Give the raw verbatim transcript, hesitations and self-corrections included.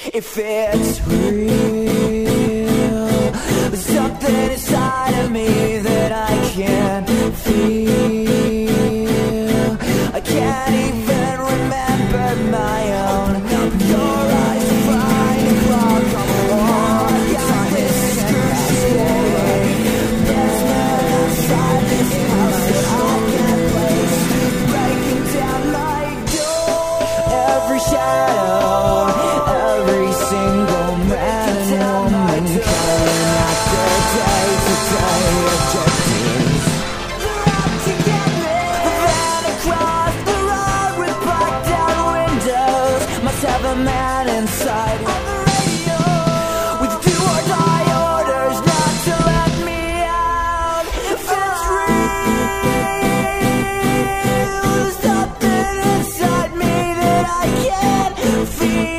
If it's real, there's something inside of me that I can't feel. I can't even remember my own. Your eyes find a clock on the wall. Got this excruciating. There's men outside this house that I can't place, breaking down my door. Every shadow, every single man and woman carrying out their day-to-day objectives. They're out to get me. The van across the road with blacked out windows must have a man inside on the radio with do or die orders not to let me out. If it's real, there's something inside me that I can't feel.